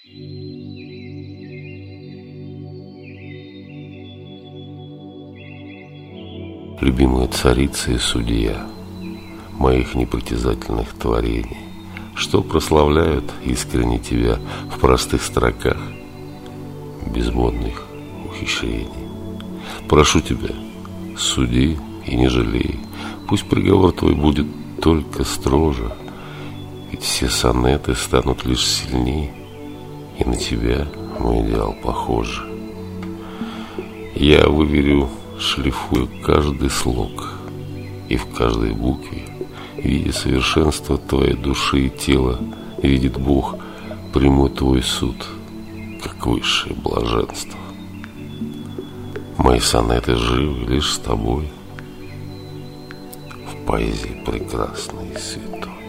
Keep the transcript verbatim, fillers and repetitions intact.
Любимая царица и судья моих непритязательных творений, что прославляют искренне тебя в простых строках, без модных ухищрений. Прошу тебя, суди и не жалей, пусть приговор твой будет только строже, ведь все сонеты станут лишь сильней, и на тебя мой идеал похож. Я выверю, шлифую каждый слог, и в каждой букве, видя совершенство твоей души и тела, видит Бог, приму твой суд, как высшее блаженство. Мои сонеты живы лишь с тобой, в поэзии прекрасной и святой.